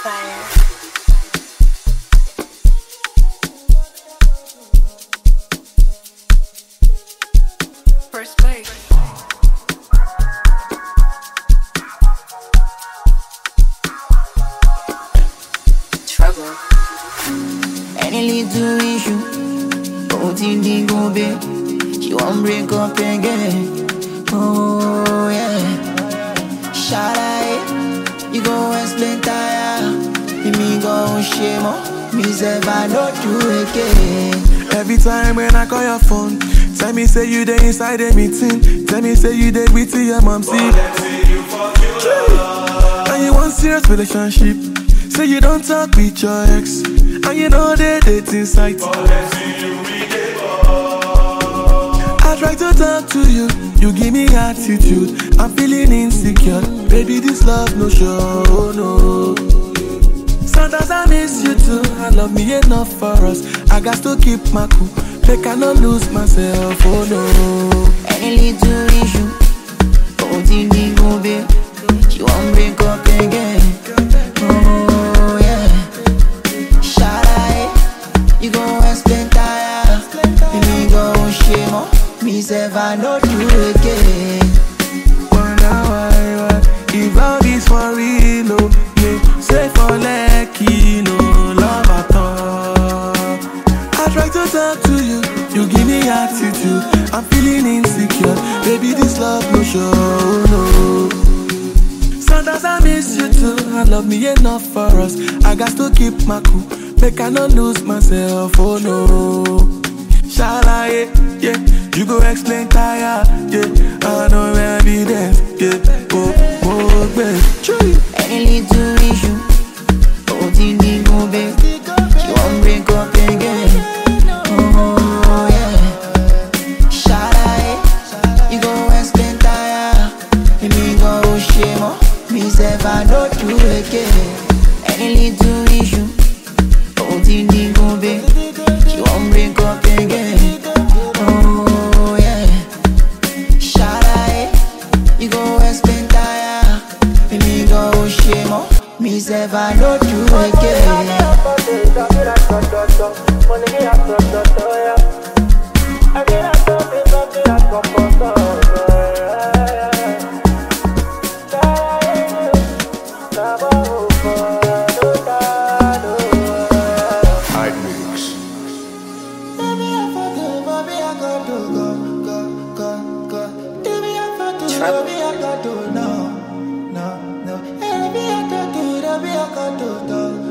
First place. Trouble. Any little issue, both in the go big. She won't break up again. Oh yeah, shout out, you go explain tire. Me go shame on me, say I don't do again. Every time when I call your phone, tell me say you there inside a meeting. Tell me say you there with your mom, see. And you want serious relationship. Say you don't talk with your ex, and you know they date inside. I try to talk to you, you give me attitude. I'm feeling insecure, baby this love no show, no. Sometimes I miss you too, I love me enough for us. I got to keep my cool, they cannot lose myself, oh no. Any little issue, both in the go big. She won't break up again. Oh yeah, shout out, you go explain tire. Me go shame on me, say I don't do again. Wonder why, if all this for real, no, me say for lucky, no love at all. I try to talk to you, you give me attitude. I'm feeling insecure, baby this love no show, no. Sometimes I miss you too, I love me enough for us. I got to keep my cool, make I not lose myself, oh no. Shall I, yeah, you go explain tire, yeah, I know evidence, yeah, oh, babe. Any little issue, both in the go big. She won't break up again. Oh yeah, shout out, you go explain tire. Me go shame on me, say I don't do again. Any little issue, both in the go big. She won't break up again. Oh yeah, shout out, you go explain tire. Me go shame on me, say I don't do again. Trouble.